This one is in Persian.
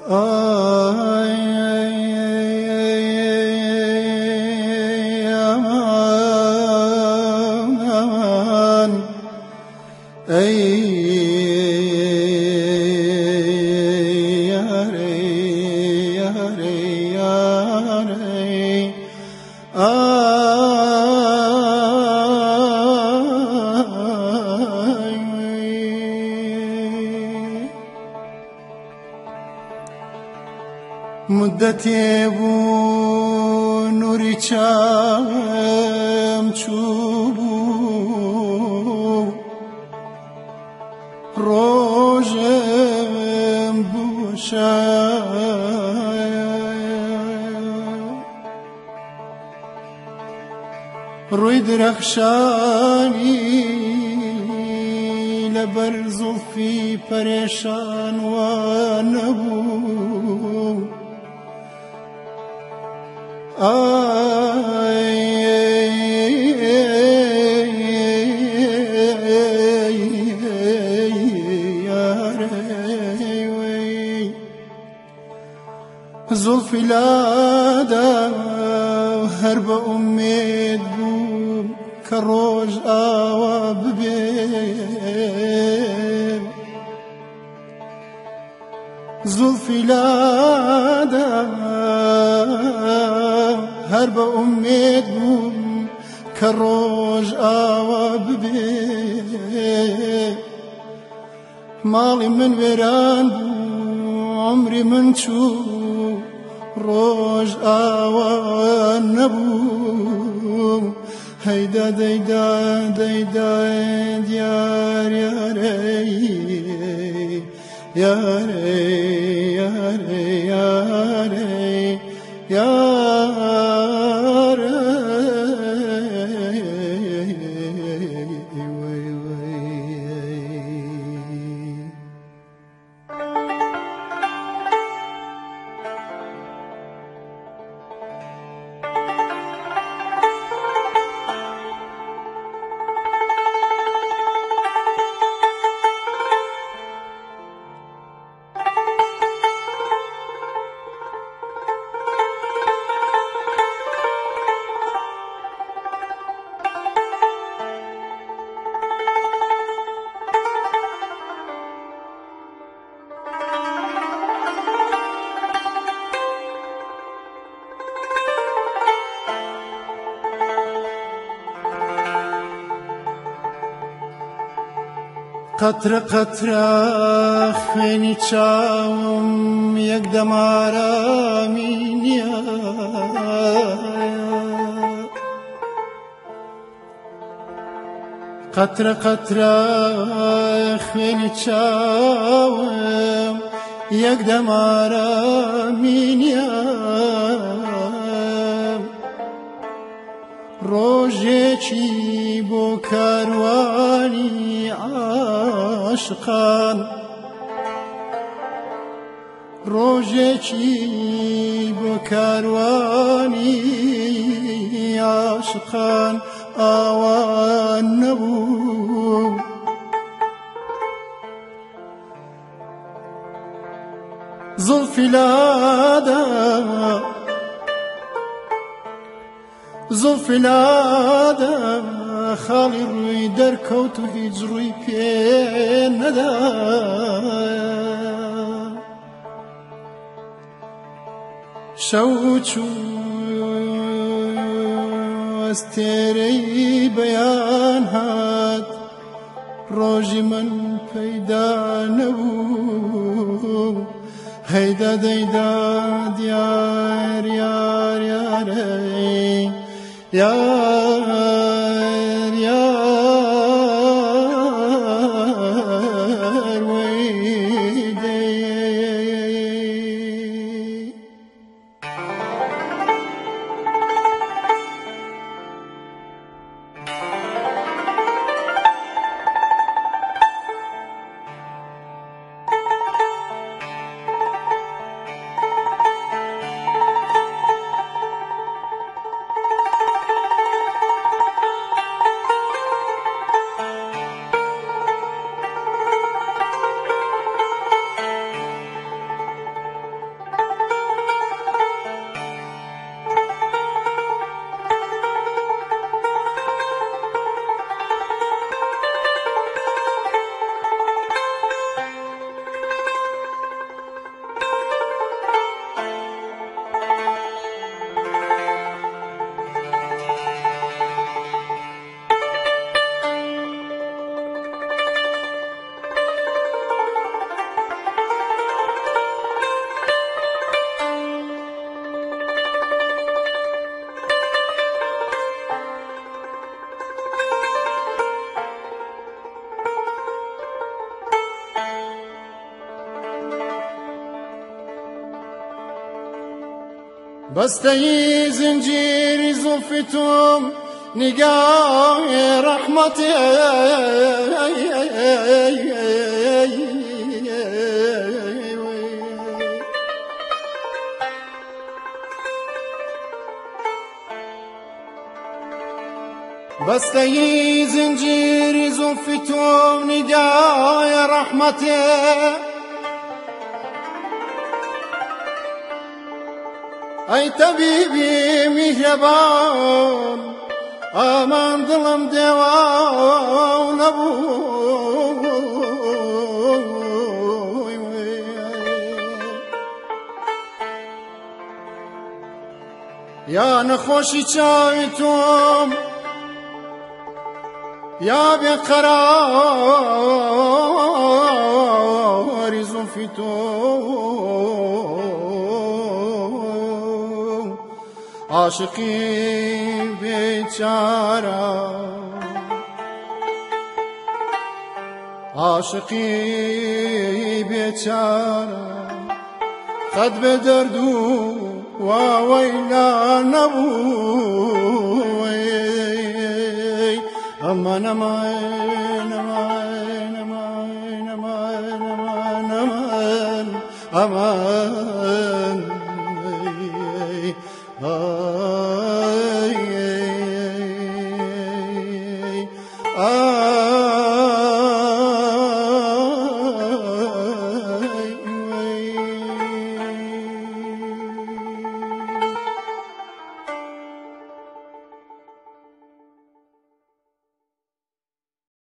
aman ey yare yare yare مدتی بو نوری چم چوبو روژم بوشم روی درخشانی لبر زلفی پریشان و نبو زلفی لادا هر با امید بوم که روز آوا ببین زلفی لادا هر با امید بوم که روز آوا ببین مالی من ویران بو عمری من چو روز آوا نبو هیدا دیدا دیدا دیار یاره یاره یاره یاره یاره قطره قطره خوێنی چاوم یەکدەم ئارامی نییە قطره قطره خوێنی چاوم یەکدەم ئارامی نییە ڕۆژێکی بۆ کاروانی عاشقان ڕۆژێکی بۆ کاروانی عاشقان ئاوان نەبوو زولفی لادا زولفی لادا خاڵی ڕووی دەرکەوت و هیچ ڕووی پێ نەدا شەو چوو ئەستێرەی بەیان هات ڕۆژی من پەیدا نەبوو هەیدا دەیدا دیار یار یارەی یار یار وەیدەی بسته زنجیر زلف تو نگاه رحمت بسته زنجیر زلف تو نگاه رحمت ای طبیبی مهربان aman dilim devana bu ya nexoşi çaytum ya beqarar zulfitum aşıkî بیچاره عاشقی بیچاره خد به درد و ویلا نبوی امان امان امان امان امان امان امان